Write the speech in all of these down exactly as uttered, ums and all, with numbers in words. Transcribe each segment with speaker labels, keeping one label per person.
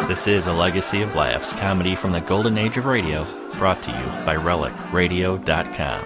Speaker 1: This is a legacy of laughs, comedy from the golden age of radio, brought to you by relic radio dot com.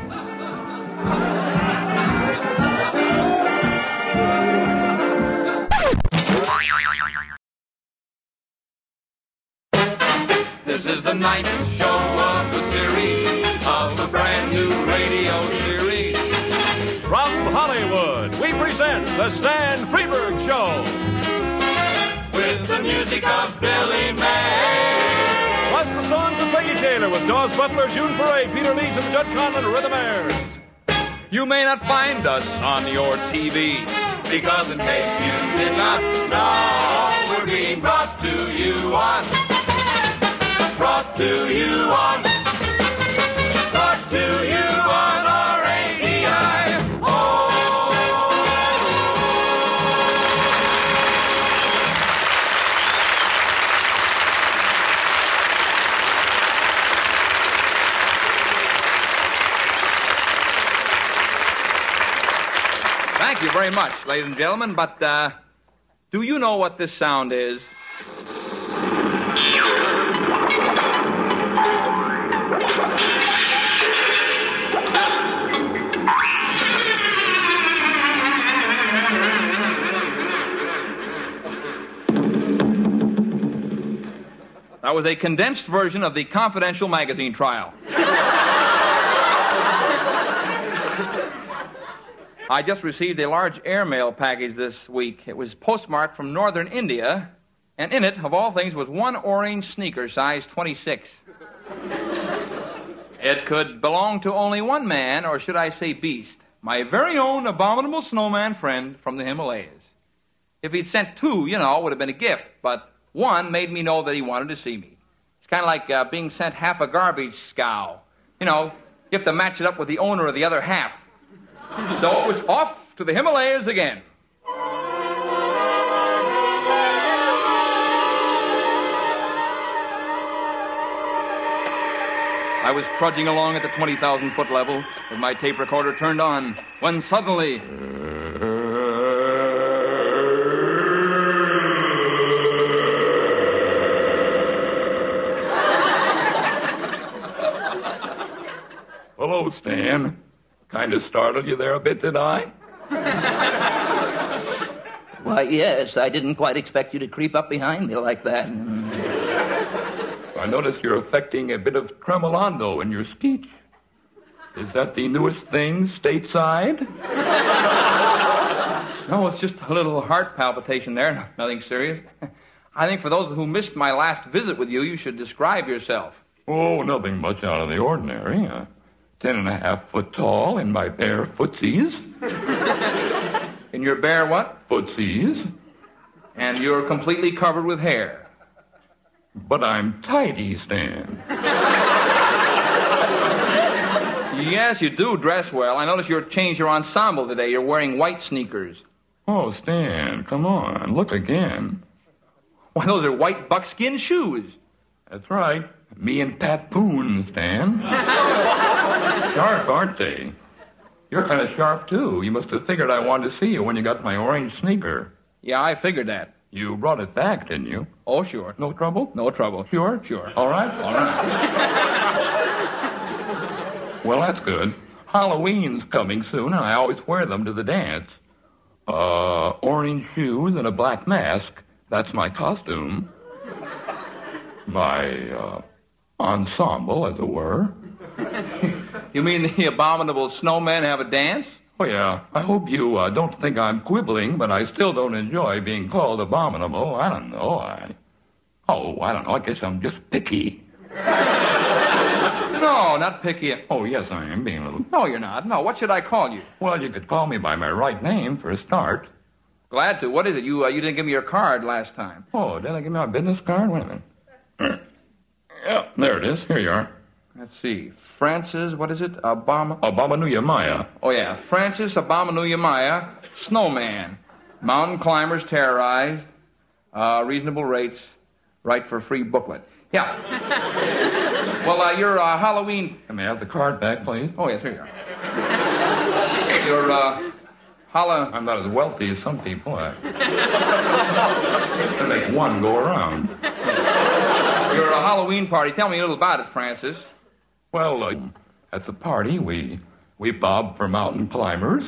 Speaker 2: This is the ninth show of the series of a brand new radio series.
Speaker 3: From Hollywood, we present the Stan Freberg Show.
Speaker 2: With the music of Billy May.
Speaker 3: Plus the songs of Peggy Taylor with Dawes Butler, June Foray, Peter Leeds, and the Judd Conlon Rhythmaires.
Speaker 2: You may not find us on your T V, because in case you did not know, we're being brought to you on, brought to you on, brought to you on R A D I. Thank you very much, ladies and gentlemen, but uh, do you know what this sound is? That was a condensed version of the Confidential magazine trial. I just received a large airmail package this week. It was postmarked from northern India, and in it, of all things, was one orange sneaker, size twenty-six. It could belong to only one man, or should I say beast, my very own abominable snowman friend from the Himalayas. If he'd sent two, you know, it would have been a gift, but one made me know that he wanted to see me. It's kind of like uh, being sent half a garbage scow. You know, you have to match it up with the owner of the other half. So it was off to the Himalayas again. I was trudging along at the twenty thousand foot level with my tape recorder turned on when suddenly...
Speaker 4: Hello, Stan. Kind of startled you there a bit, did I?
Speaker 5: Why, yes. I didn't quite expect you to creep up behind me like that.
Speaker 4: I notice you're affecting a bit of tremolando in your speech. Is that the newest thing stateside?
Speaker 2: No, it's just a little heart palpitation there. Nothing serious. I think for those who missed my last visit with you, you should describe yourself.
Speaker 4: Oh, nothing much out of the ordinary. Uh, ten and a half foot tall in my bare footsies.
Speaker 2: In your bare what?
Speaker 4: Footsies.
Speaker 2: And you're completely covered with hair.
Speaker 4: But I'm tidy, Stan.
Speaker 2: Yes, you do dress well. I notice you've changed your ensemble today. You're wearing white sneakers.
Speaker 4: Oh, Stan, come on. Look again.
Speaker 2: Why, those are white buckskin shoes.
Speaker 4: That's right. Me and Pat Poon, Stan. Sharp, aren't they? You're kind of sharp, too. You must have figured I wanted to see you when you got my orange sneaker.
Speaker 2: Yeah, I figured that.
Speaker 4: You brought it back, didn't you?
Speaker 2: Oh, sure.
Speaker 4: No trouble?
Speaker 2: No trouble.
Speaker 4: Sure?
Speaker 2: Sure.
Speaker 4: All right? All right. Well, that's good. Halloween's coming soon, and I always wear them to the dance. Uh, orange shoes and a black mask. That's my costume. My, uh, ensemble, as it were.
Speaker 2: You mean the abominable snowmen have a dance?
Speaker 4: Oh, yeah. I hope you uh, don't think I'm quibbling, but I still don't enjoy being called abominable. I don't know. I... Oh, I don't know. I guess I'm just picky.
Speaker 2: No, not picky.
Speaker 4: Oh, yes, I am being a little...
Speaker 2: No, you're not. No, what should I call you?
Speaker 4: Well, you could call me by my right name for a start.
Speaker 2: Glad to. What is it? You uh, you didn't give me your card last time.
Speaker 4: Oh, did I give you my business card? Wait a minute. Yeah, there it is. Here you are.
Speaker 2: Let's see. Francis, what is it? Obama?
Speaker 4: Obamanuyamaya.
Speaker 2: Oh, yeah. Francis Obamanuyamaya, snowman. Mountain climbers terrorized. Uh, reasonable rates. Right for free booklet. Yeah. Well, uh, your uh, Halloween...
Speaker 4: Can I have the card back, please?
Speaker 2: Oh, yes, here you are. Your, uh, Halla...
Speaker 4: I'm not as wealthy as some people. I... to make one go around.
Speaker 2: Halloween party. Tell me a little about it, Francis.
Speaker 4: Well, uh, at the party, we we bobbed for mountain climbers.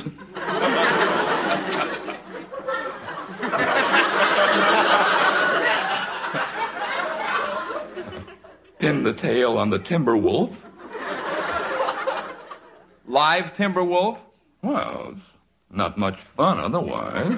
Speaker 4: Pinned the tail on the timber wolf.
Speaker 2: Live timber wolf?
Speaker 4: Well, it's not much fun otherwise.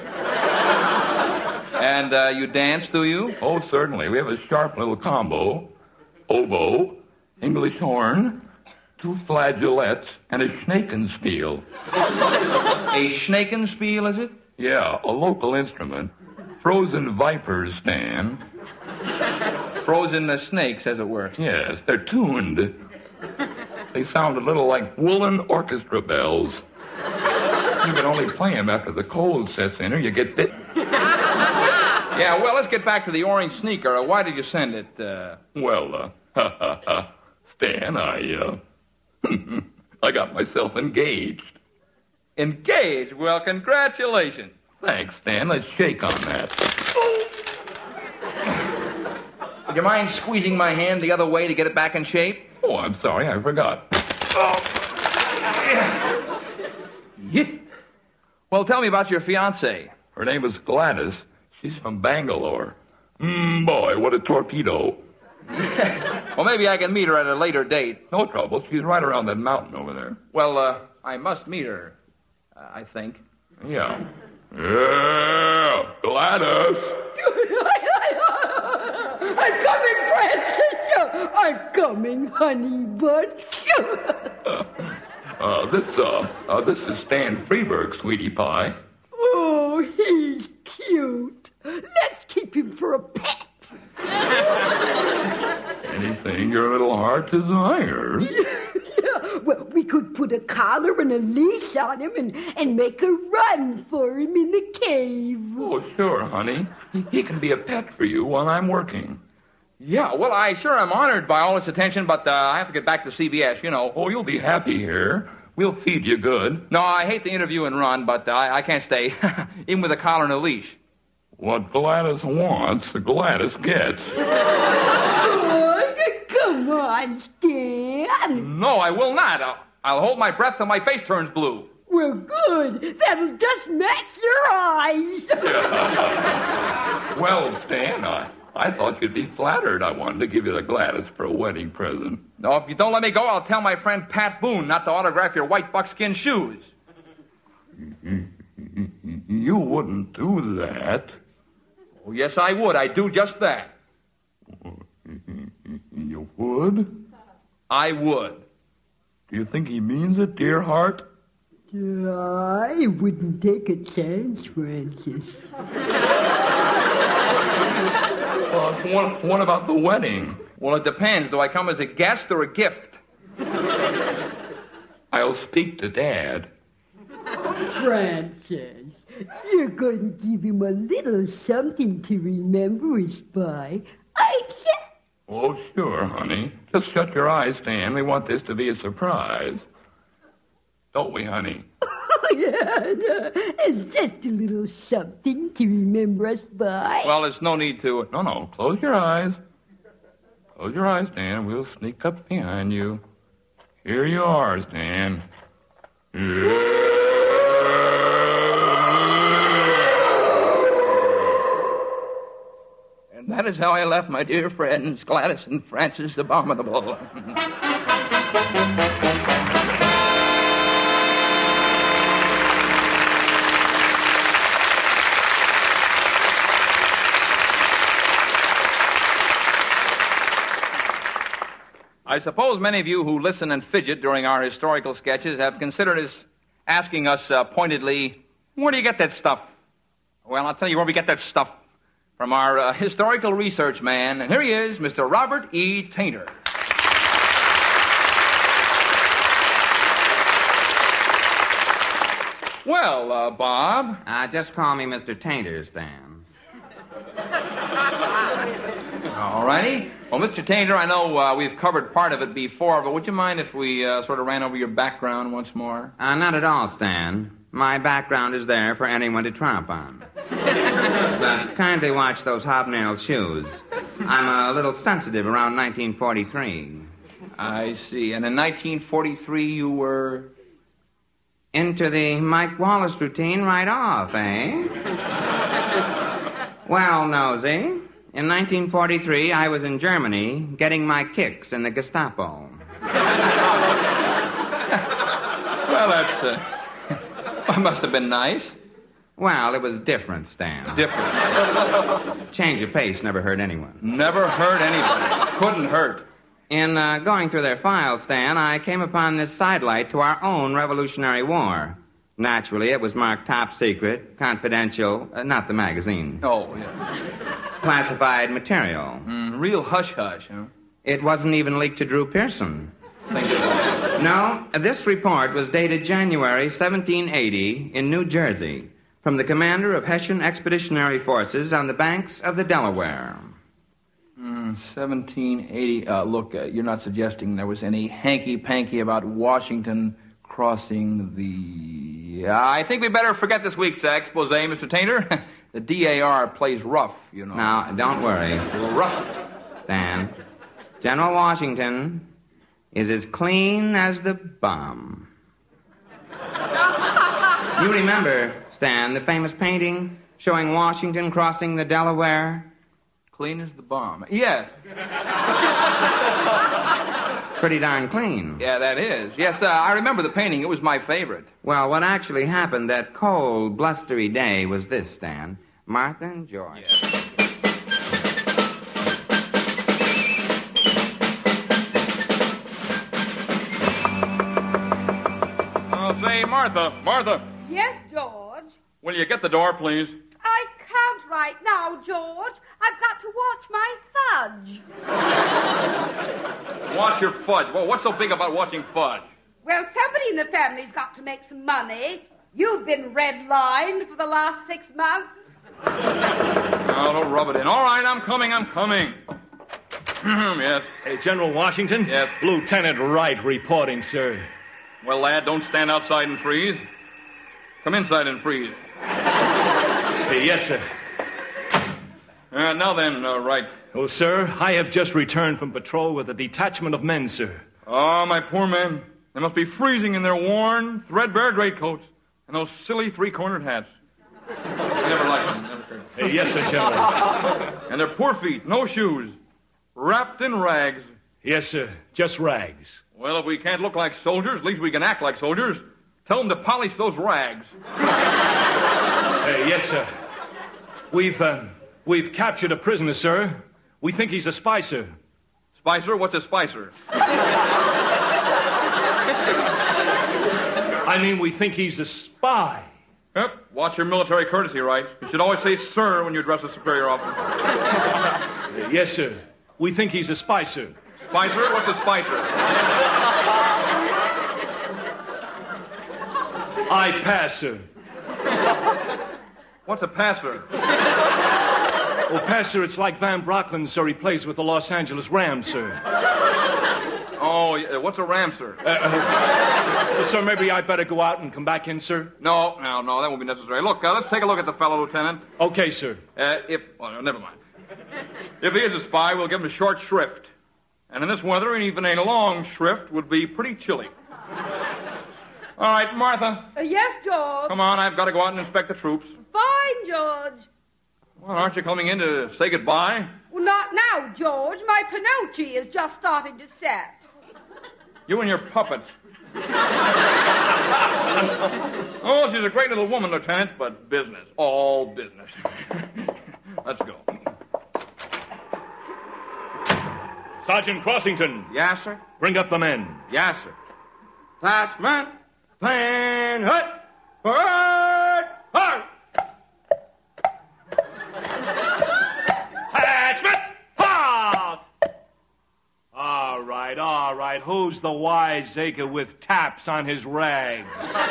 Speaker 2: And uh, you dance, do you?
Speaker 4: Oh, certainly. We have a sharp little combo. Oboe, English horn, two flageolets, and a schnakenspiel.
Speaker 2: A schnakenspiel, is it?
Speaker 4: Yeah, a local instrument. Frozen vipers, Stan.
Speaker 2: Frozen uh, snakes, as it were.
Speaker 4: Yes, they're tuned. They sound a little like woolen orchestra bells. You can only play them after the cold sets in or you get bit.
Speaker 2: Yeah, well, let's get back to the orange sneaker. Uh, why did you send it? Uh...
Speaker 4: Well, uh, ha, ha, ha. Stan, I, uh, I got myself engaged.
Speaker 2: Engaged? Well, congratulations.
Speaker 4: Thanks, Stan. Let's shake on that.
Speaker 2: Would you mind squeezing my hand the other way to get it back in shape?
Speaker 4: Oh, I'm sorry. I forgot.
Speaker 2: Oh. Yeah. Well, tell me about your fiancée.
Speaker 4: Her name is Gladys. She's from Bangalore. Mmm, boy, what a torpedo.
Speaker 2: Well, maybe I can meet her at a later date.
Speaker 4: No trouble. She's right around that mountain over there.
Speaker 2: Well, uh, I must meet her, uh, I think.
Speaker 4: Yeah. Yeah, Gladys.
Speaker 6: I'm coming, Francis. I'm coming, honey bun.
Speaker 4: uh, uh, this, uh, uh, this is Stan Freeberg, sweetie pie.
Speaker 6: Oh, he's cute. Let's keep him for a pet.
Speaker 4: Anything your little heart desires.
Speaker 6: Yeah, well, we could put a collar and a leash on him and, and make a run for him in the cave.
Speaker 4: Oh, sure, honey. He, he can be a pet for you while I'm working.
Speaker 2: Yeah, well, I sure am honored by all this attention, but uh, I have to get back to C B S, you know.
Speaker 4: Oh, you'll be happy here. We'll feed you good.
Speaker 2: No, I hate to interview and run, but uh, I, I can't stay, even with a collar and a leash.
Speaker 4: What Gladys wants, Gladys gets.
Speaker 6: Oh, come on, Stan.
Speaker 2: No, I will not. I'll, I'll hold my breath till my face turns blue.
Speaker 6: Well, good. That'll just match your eyes.
Speaker 4: Well, Stan, I, I thought you'd be flattered. I wanted to give you the Gladys for a wedding present.
Speaker 2: No, if you don't let me go, I'll tell my friend Pat Boone not to autograph your white buckskin shoes.
Speaker 4: You wouldn't do that.
Speaker 2: Oh, yes, I would. I'd do just that.
Speaker 4: You would?
Speaker 2: I would.
Speaker 4: Do you think he means it, dear heart?
Speaker 6: I wouldn't take a chance, Francis.
Speaker 4: Well, what, what about the wedding?
Speaker 2: Well, it depends. Do I come as a guest or a gift?
Speaker 4: I'll speak to Dad.
Speaker 6: Francis, you're going to give him a little something to remember us by, aren't you?
Speaker 4: Oh, sure, honey. Just shut your eyes, Stan. We want this to be a surprise. Don't we, honey?
Speaker 6: Oh, yeah, no. It's just a little something to remember us by.
Speaker 2: Well, there's no need to.
Speaker 4: No, no. Close your eyes. Close your eyes, Stan. We'll sneak up behind you. Here you are, Stan. Yeah.
Speaker 5: And that is how I left my dear friends, Gladys and Francis Abominable.
Speaker 2: I suppose many of you who listen and fidget during our historical sketches have considered us asking us uh, pointedly, where do you get that stuff? Well, I'll tell you where we get that stuff. From our uh, historical research man. And here he is, Mister Robert E. Tainter. Well, uh, Bob.
Speaker 7: Uh, just call me Mister Tainter, Stan.
Speaker 2: All righty. Well, Mister Tainter, I know uh, we've covered part of it before, but would you mind if we uh, sort of ran over your background once more?
Speaker 7: Uh, not at all, Stan. My background is there for anyone to tromp on. But kindly watch those hobnailed shoes. I'm a little sensitive around nineteen forty-three.
Speaker 2: I see. And in nineteen forty-three, you were...
Speaker 7: Into the Mike Wallace routine right off, eh? Well, Nosy, in nineteen forty-three, I was in Germany getting my kicks in the Gestapo.
Speaker 2: Well, that's... Uh, that must have been nice.
Speaker 7: Well, it was different, Stan.
Speaker 2: Different.
Speaker 7: Change of pace never hurt anyone.
Speaker 2: Never hurt anybody. Couldn't hurt.
Speaker 7: In uh, going through their files, Stan, I came upon this sidelight to our own Revolutionary War. Naturally, it was marked top secret, confidential, uh, not the magazine.
Speaker 2: Oh, yeah.
Speaker 7: Classified material.
Speaker 2: Mm, real hush-hush, huh?
Speaker 7: It wasn't even leaked to Drew Pearson.
Speaker 2: Think of that.
Speaker 7: No, this report was dated January seventeen eighty in New Jersey from the commander of Hessian Expeditionary Forces on the banks of the Delaware.
Speaker 2: Mm, seventeen eighty. Uh, look, uh, you're not suggesting there was any hanky-panky about Washington crossing the... Uh, I think we better forget this week's expose, Mister Tainter. The D A R plays rough, you know.
Speaker 7: Now, don't worry.
Speaker 2: A little rough.
Speaker 7: Stan, General Washington is as clean as the bomb. You remember, Stan, the famous painting showing Washington crossing the Delaware?
Speaker 2: Clean as the bomb. Yes.
Speaker 7: Pretty darn clean.
Speaker 2: Yeah, that is. Yes, uh, I remember the painting. It was my favorite.
Speaker 7: Well, what actually happened that cold, blustery day was this, Stan. Martha and George.
Speaker 2: Yes.
Speaker 3: Oh, say, Martha, Martha,
Speaker 6: Yes, George?
Speaker 3: will you get the door, please?
Speaker 6: I can't right now, George. I've got to watch my fudge.
Speaker 2: Watch your fudge. Well, what's so big about watching fudge?
Speaker 6: Well, somebody in the family's got to make some money. You've been redlined for the last six months.
Speaker 2: Oh, don't rub it in. All right, I'm coming, I'm coming. Yes.
Speaker 3: Hey, General Washington?
Speaker 2: Yes.
Speaker 3: Lieutenant Wright reporting, sir.
Speaker 2: Well, lad, don't stand outside and freeze. Come inside and freeze.
Speaker 3: Hey, yes, sir.
Speaker 2: Uh, now then, uh, Wright.
Speaker 3: Oh, sir, I have just returned from patrol with a detachment of men, sir.
Speaker 2: Oh, my poor men. They must be freezing in their worn, threadbare greatcoats and those silly three-cornered hats. I never liked them. Never cared.
Speaker 3: Hey, yes, sir, General.
Speaker 2: And their poor feet, no shoes, wrapped in rags.
Speaker 3: Yes, sir, just rags.
Speaker 2: Well, if we can't look like soldiers, at least we can act like soldiers. Tell them to polish those rags.
Speaker 3: Hey, yes, sir. We've, uh, we've captured a prisoner, sir. We think he's a spicer.
Speaker 2: Spicer? What's a spicer?
Speaker 3: I mean, we think he's a spy.
Speaker 2: Yep. Watch your military courtesy, Wright. You should always say sir when you address a superior officer.
Speaker 3: Hey, yes, sir. We think he's a spicer.
Speaker 2: Spicer? What's a spicer?
Speaker 3: I pass, sir.
Speaker 2: What's a passer?
Speaker 3: Oh, passer, it's like Van Brocklin, sir. He plays with the Los Angeles Rams, sir.
Speaker 2: Oh, yeah, what's a ram, sir?
Speaker 3: Uh, uh, well, sir, maybe I'd better go out and come back in, sir.
Speaker 2: No, no, no, that won't be necessary. Look, uh, let's take a look at the fellow, Lieutenant.
Speaker 3: Okay, sir.
Speaker 2: Uh, if, oh, no, never mind. If he is a spy, we'll give him a short shrift. And in this weather, even a long shrift would be pretty chilly. All right, Martha.
Speaker 6: Uh, yes, George.
Speaker 2: Come on, I've got to go out and inspect the troops.
Speaker 6: Fine, George.
Speaker 2: Well, aren't you coming in to say goodbye?
Speaker 6: Well, not now, George. My Pinocchio is just starting to set.
Speaker 2: You and your puppets. Oh, she's a great little woman, Lieutenant, but business. All business. Let's go.
Speaker 3: Sergeant Crossington,
Speaker 7: Yes, sir?
Speaker 3: bring up the men.
Speaker 7: Yes, sir. Detachment, plan, hut, forward, hard.
Speaker 3: Attachment! Halt! All right, all right. Who's the wiseacre with taps on his rags?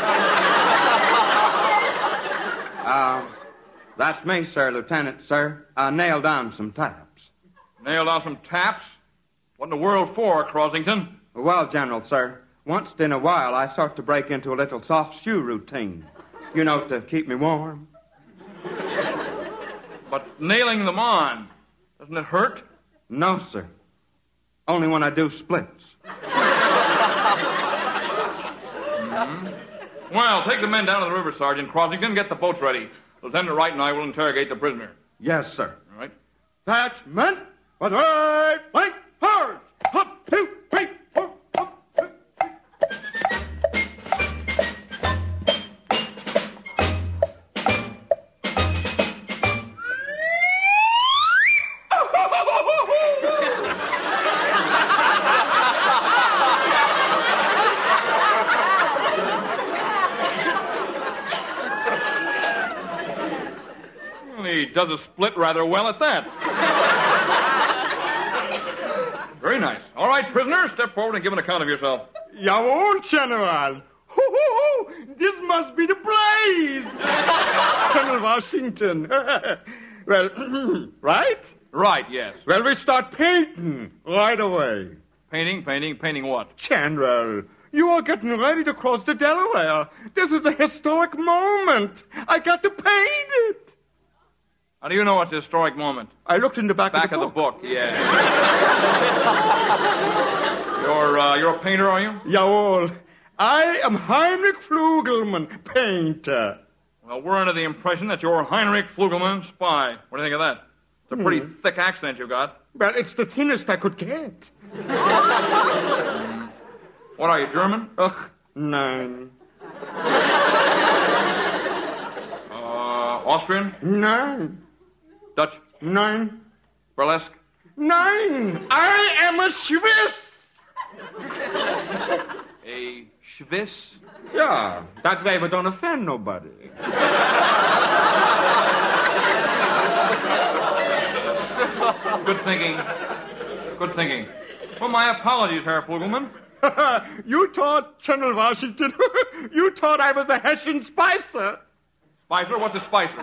Speaker 7: Uh, that's me, sir, Lieutenant, sir. Uh, nailed on some taps.
Speaker 2: Nailed on some taps? What in the world for, Crossington?
Speaker 7: Well, General, sir, once in a while I sort to break into a little soft shoe routine. You know, to keep me warm.
Speaker 2: But nailing them on, doesn't it hurt?
Speaker 7: No, sir. Only when I do splits.
Speaker 2: Mm-hmm. Well, take the men down to the river, Sergeant Crosington. Get the boats ready. Lieutenant Wright and I will interrogate the prisoner.
Speaker 7: Yes, sir.
Speaker 2: All right.
Speaker 7: That's men for the right flank. Hard. Up, two, three, four, up, two,
Speaker 2: Well, he does a split rather well at that. Very nice. All right, prisoner, step forward and give an account of yourself.
Speaker 8: Jawohl, General. Ho-ho-ho! This must be the place! General Washington. Well, right?
Speaker 2: Right, yes.
Speaker 8: Well, we start painting right away.
Speaker 2: Painting, painting, painting what?
Speaker 8: General, you are getting ready to cross the Delaware. This is a historic moment. I got to paint it.
Speaker 2: How do you know it's a historic moment?
Speaker 8: I looked in the back,
Speaker 2: Back
Speaker 8: of the
Speaker 2: of
Speaker 8: book.
Speaker 2: the book, yeah. you're, uh, you're a painter, are you?
Speaker 8: Jawohl. I am Heinrich Flugelmann, painter.
Speaker 2: Well, we're under the impression that you're Heinrich Flugelmann, spy. What do you think of that? It's a pretty
Speaker 8: Hmm.
Speaker 2: thick accent you got.
Speaker 8: Well, it's the thinnest I could get.
Speaker 2: Mm. What are you, German?
Speaker 8: Ugh, nine.
Speaker 2: Uh, Austrian?
Speaker 8: Nine.
Speaker 2: Dutch?
Speaker 8: Nine.
Speaker 2: Burlesque?
Speaker 8: Nine. I am a Swiss.
Speaker 2: A Swiss?
Speaker 8: Yeah, that way we don't offend nobody.
Speaker 2: Good thinking. Good thinking. Well, my apologies, Herr Flugelmann.
Speaker 8: You thought, General Washington, you thought I was a Hessian Spicer.
Speaker 2: Spicer? What's a Spicer?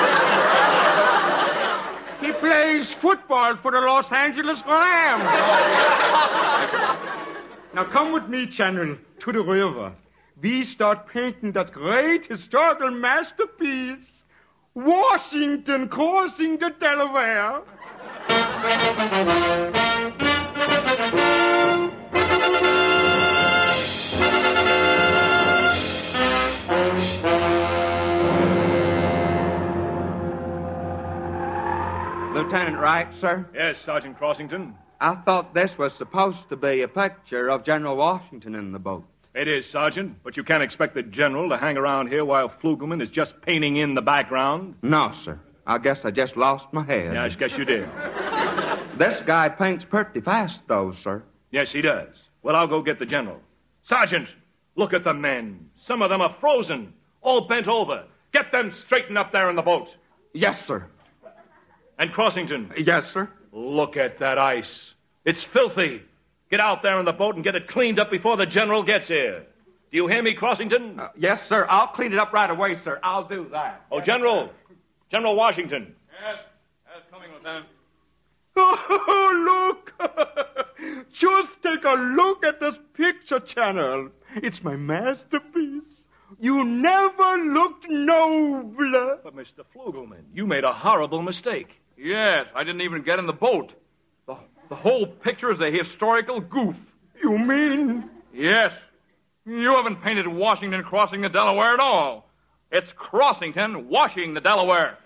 Speaker 8: He plays football for the Los Angeles Rams. Now come with me, General, to the river. We start painting that great historical masterpiece, Washington crossing the Delaware.
Speaker 7: Lieutenant Wright, sir?
Speaker 3: Yes, Sergeant Crossington.
Speaker 7: I thought this was supposed to be a picture of General Washington in the boat.
Speaker 3: It is, Sergeant, but you can't expect the general to hang around here while Flugelman is just painting in the background.
Speaker 7: No, sir. I guess I just lost my head.
Speaker 3: Yeah, I guess you did.
Speaker 7: This guy paints pretty fast, though, sir.
Speaker 3: Yes, he does. Well, I'll go get the general. Sergeant, look at the men. Some of them are frozen, all bent over. Get them straightened up there in the boat.
Speaker 7: Yes, sir.
Speaker 3: And Crossington.
Speaker 7: Yes, sir.
Speaker 3: Look at that ice. It's filthy. Get out there in the boat and get it cleaned up before the general gets here. Do you hear me, Crossington?
Speaker 7: Uh, yes, sir. I'll clean it up right away, sir. I'll do that.
Speaker 3: Oh, General. General Washington.
Speaker 2: Yes, yes, coming, Lieutenant.
Speaker 8: Oh, look! Just take a look at this picture, General. It's my masterpiece. You never looked nobler.
Speaker 3: But, Mister Flugelman, you made a horrible mistake.
Speaker 2: Yes, I didn't even get in the boat. The, the whole picture is a historical goof.
Speaker 8: You mean?
Speaker 2: Yes. You haven't painted Washington crossing the Delaware at all. It's Crossington washing the Delaware.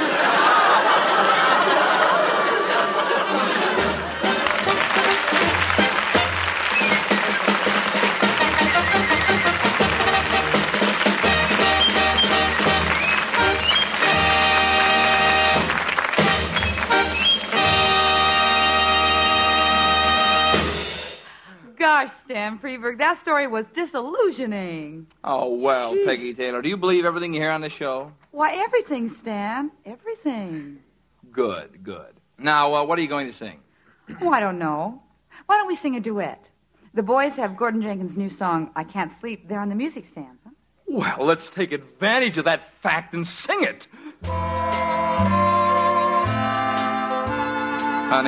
Speaker 9: Gosh, Stan Freeberg, that story was disillusioning.
Speaker 2: Oh, well,
Speaker 9: Gee.
Speaker 2: Peggy Taylor, do you believe everything you hear on this show?
Speaker 9: Why, everything, Stan. Everything.
Speaker 2: Good, good. Now, uh, what are you going to sing?
Speaker 9: Oh, I don't know. Why don't we sing a duet? The boys have Gordon Jenkins' new song, I Can't Sleep, there on the music stand. Huh?
Speaker 2: Well, let's take advantage of that fact and sing it. Honey?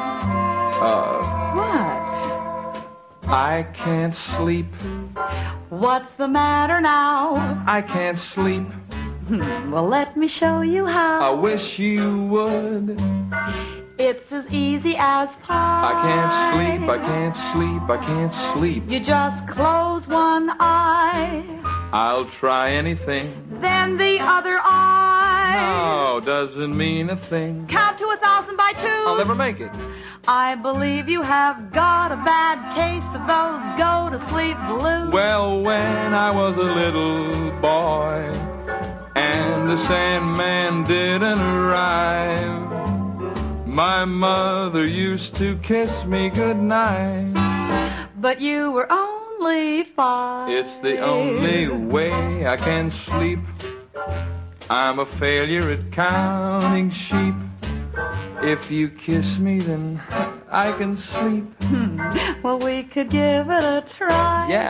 Speaker 9: Yeah?
Speaker 2: Uh,
Speaker 9: What?
Speaker 2: I can't sleep.
Speaker 9: What's the matter now?
Speaker 2: I can't sleep.
Speaker 9: Hmm, well, let me show you how.
Speaker 2: I wish you would.
Speaker 9: It's as easy as pie.
Speaker 2: I can't sleep, I can't sleep, I can't sleep.
Speaker 9: You just close one eye.
Speaker 2: I'll try anything.
Speaker 9: Then the other eye.
Speaker 2: No, doesn't mean a thing.
Speaker 9: Count to a thousand by two.
Speaker 2: I'll never make it.
Speaker 9: I believe you have got a bad case of those go-to-sleep blues.
Speaker 2: Well, when I was a little boy and the Sandman didn't arrive, my mother used to kiss me goodnight.
Speaker 9: But you were only five.
Speaker 2: It's the only way I can sleep. I'm a failure at counting sheep. If you kiss me, then I can sleep.
Speaker 9: Hmm. Well, we could give it a try.
Speaker 2: Yeah.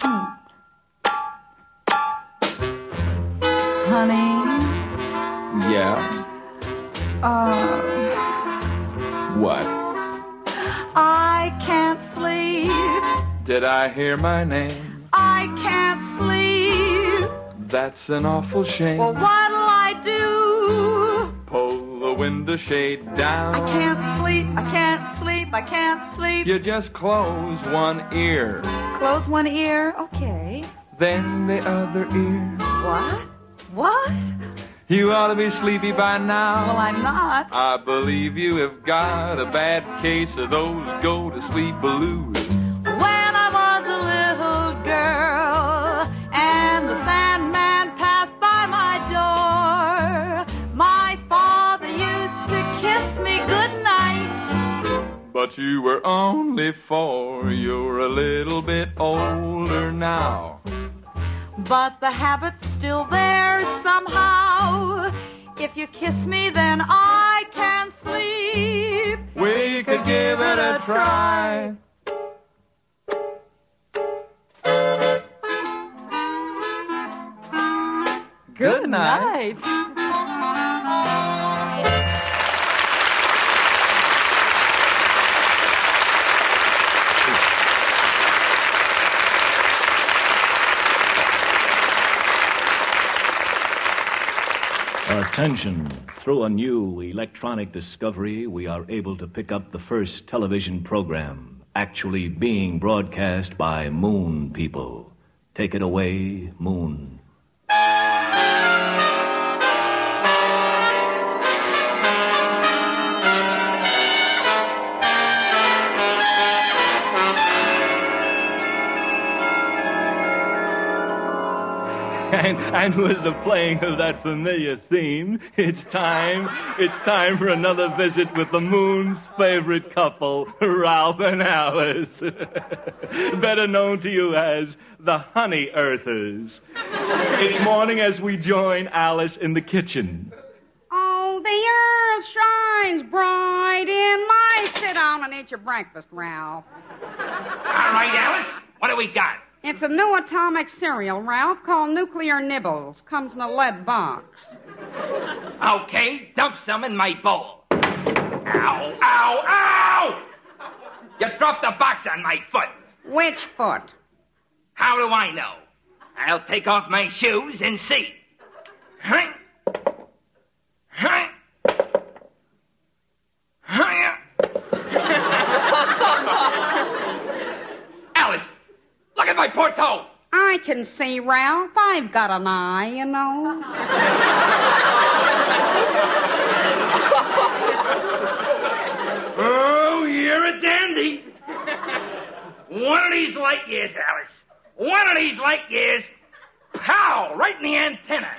Speaker 9: Honey.
Speaker 2: Yeah.
Speaker 9: Uh...
Speaker 2: What?
Speaker 9: I can't sleep.
Speaker 2: Did I hear my name?
Speaker 9: I can't sleep.
Speaker 2: That's an awful shame.
Speaker 9: Well, what'll I do?
Speaker 2: Pull the window shade down.
Speaker 9: I can't sleep, I can't sleep, I can't sleep.
Speaker 2: You just close one ear.
Speaker 9: Close one ear, okay.
Speaker 2: Then the other ear.
Speaker 9: What? What?
Speaker 2: You ought to be sleepy by now.
Speaker 9: Well, I'm not.
Speaker 2: I believe you have got a bad case of those go-to-sleep blues.
Speaker 9: When I was a little girl and the Sandman passed by my door, my father used to kiss me goodnight.
Speaker 2: But you were only four. You're a little bit older now.
Speaker 9: But the habit's still there somehow. If you kiss me, then I can sleep.
Speaker 2: We could give it a try.
Speaker 9: Good night.
Speaker 3: Attention. Through a new electronic discovery, we are able to pick up the first television program actually being broadcast by Moon people. Take it away, Moon. And, and with the playing of that familiar theme, it's time, it's time for another visit with the Moon's favorite couple, Ralph and Alice. Better known to you as the Honey Earthers. It's morning as we join Alice in the kitchen.
Speaker 10: Oh, the earth shines bright in my... Sit down and eat your breakfast, Ralph.
Speaker 11: All right, Alice, what do we got?
Speaker 10: It's a new atomic cereal, Ralph, called Nuclear Nibbles. Comes in a lead box.
Speaker 11: Okay, dump some in my bowl. Ow, ow, ow! You dropped the box on my foot.
Speaker 10: Which foot?
Speaker 11: How do I know? I'll take off my shoes and see. Huh? Huh? Huh? Alice! Look at my poor toe.
Speaker 10: I can see, Ralph. I've got an eye, you know.
Speaker 11: Oh, you're a dandy. One of these light years, Alice. One of these light years. Pow! Right in the antenna.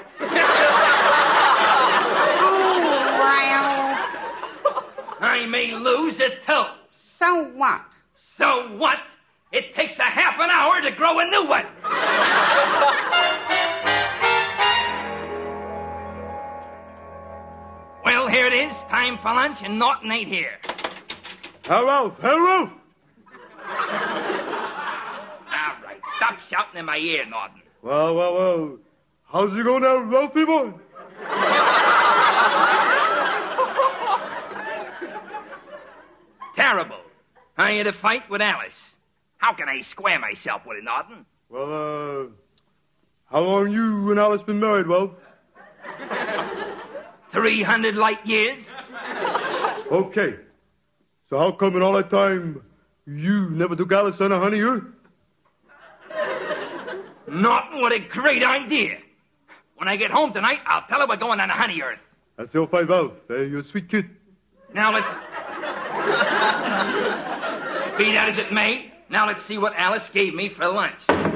Speaker 10: Oh, Ralph.
Speaker 11: I may lose a toe.
Speaker 10: So what?
Speaker 11: So what? It takes a half an hour to grow a new one. Well, here it is. Time for lunch, and Norton ain't here.
Speaker 8: Hello, hello.
Speaker 11: All right, stop shouting in my ear, Norton.
Speaker 8: Well, well, well. How's it going now, Ralphie boy?
Speaker 11: Terrible. I had a fight with Alice. How can I square myself with it, Norton?
Speaker 8: Well, uh, how long you and Alice been married, Ralph?
Speaker 11: Three hundred light years.
Speaker 8: Okay. So how come in all that time you never took Alice on a honey earth?
Speaker 11: Norton, what a great idea. When I get home tonight, I'll tell her we're going on a honey earth.
Speaker 8: That's all five out. Uh, you're a sweet kid.
Speaker 11: Now let's... Be that as it may, now let's see what Alice gave me for lunch.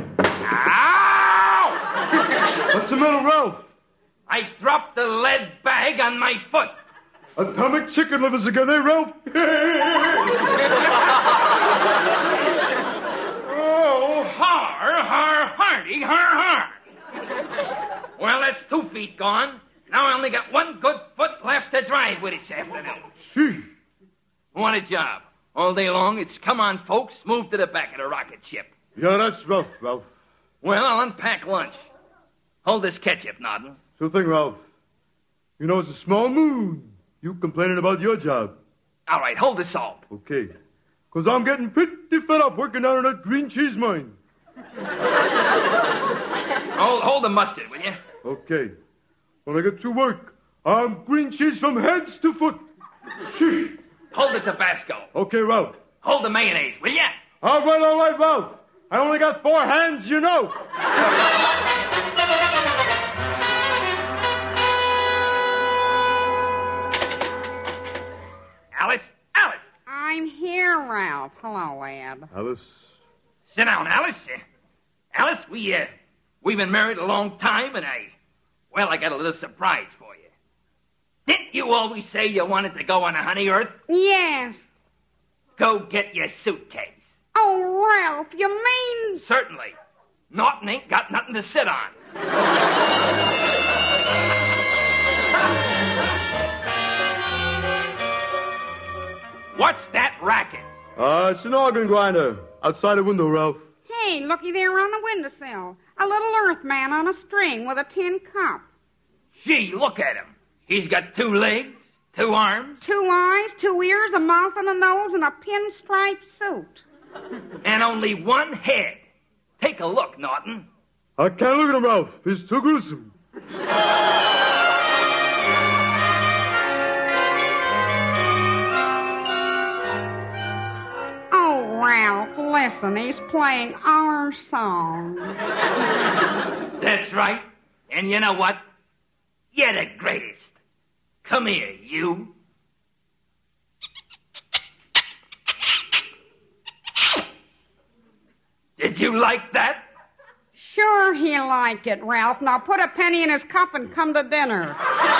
Speaker 11: Ow!
Speaker 8: What's the matter, Ralph?
Speaker 11: I dropped the lead bag on my foot.
Speaker 8: Atomic chicken livers again, eh, Ralph?
Speaker 11: Oh, har, har, hardy, har, har. Well, that's two feet gone. Now I only got one good foot left to drive with this afternoon.
Speaker 8: Gee.
Speaker 11: What a job. All day long, it's come on, folks, move to the back of the rocket ship.
Speaker 8: Yeah, that's rough, Ralph.
Speaker 11: Well, I'll unpack lunch. Hold this ketchup, Nodden.
Speaker 8: Sure thing, Ralph. You know, it's a small moon. You complaining about your job.
Speaker 11: All right, hold the salt.
Speaker 8: Okay. Because I'm getting pretty fed up working down in that green cheese mine.
Speaker 11: hold, hold the mustard, will you?
Speaker 8: Okay. When I get to work, I'm green cheese from heads to foot. Shee.
Speaker 11: Hold the Tabasco.
Speaker 8: Okay, Ralph.
Speaker 11: Hold the mayonnaise, will ya?
Speaker 8: All right, all right, Ralph. I only got four hands, you know.
Speaker 11: Alice, Alice.
Speaker 10: I'm here, Ralph. Hello, Ed.
Speaker 8: Alice.
Speaker 11: Sit down, Alice. Uh, Alice, we, uh, we've been married a long time, and I, well, I got a little surprise for you. Didn't you always say you wanted to go on a honey earth?
Speaker 10: Yes.
Speaker 11: Go get your suitcase.
Speaker 10: Oh, Ralph, you mean...
Speaker 11: Certainly. Norton ain't got nothing to sit on. What's that racket?
Speaker 8: Uh, it's an organ grinder. Outside the window, Ralph.
Speaker 10: Hey, looky there on the windowsill. A little earthman on a string with a tin cup.
Speaker 11: Gee, look at him. He's got two legs, two arms.
Speaker 10: Two eyes, two ears, a mouth and a nose, and a pinstripe suit.
Speaker 11: And only one head. Take a look, Norton.
Speaker 8: I can't look at him, Ralph. He's too gruesome.
Speaker 10: Oh, Ralph, listen, he's playing our song.
Speaker 11: That's right. And you know what? You're the greatest. Come here, you. Did you like that?
Speaker 10: Sure he liked it, Ralph. Now put a penny in his cup and come to dinner.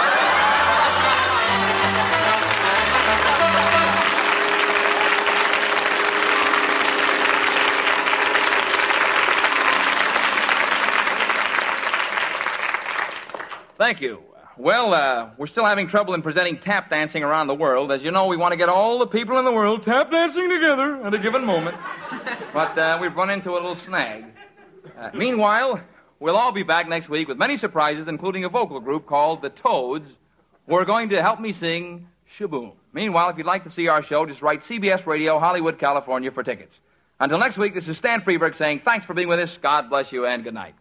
Speaker 2: Thank you. Well, uh, we're still having trouble in presenting tap dancing around the world. As you know, we want to get all the people in the world tap dancing together at a given moment. But uh, we've run into a little snag. Uh, meanwhile, we'll all be back next week with many surprises, including a vocal group called the Toads, who are going to help me sing Shaboom. Meanwhile, if you'd like to see our show, just write C B S Radio, Hollywood, California for tickets. Until next week, this is Stan Freberg saying thanks for being with us. God bless you and good night.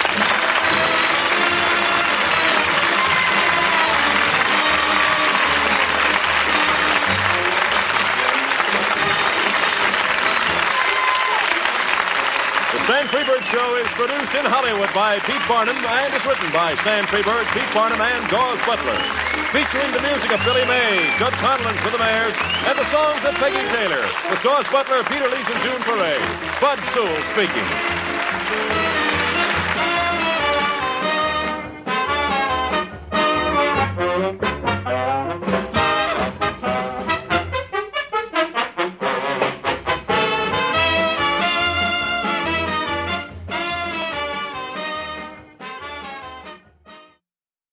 Speaker 12: Stan Freberg Show is produced in Hollywood by Pete Barnum and is written by Stan Freberg, Pete Barnum, and Gauze Butler. Featuring the music of Billy May, Judd Conlon for the Mares, and the songs of Peggy Taylor, with Gauze Butler, Peter Lees, and June Foray. Bud Sewell speaking.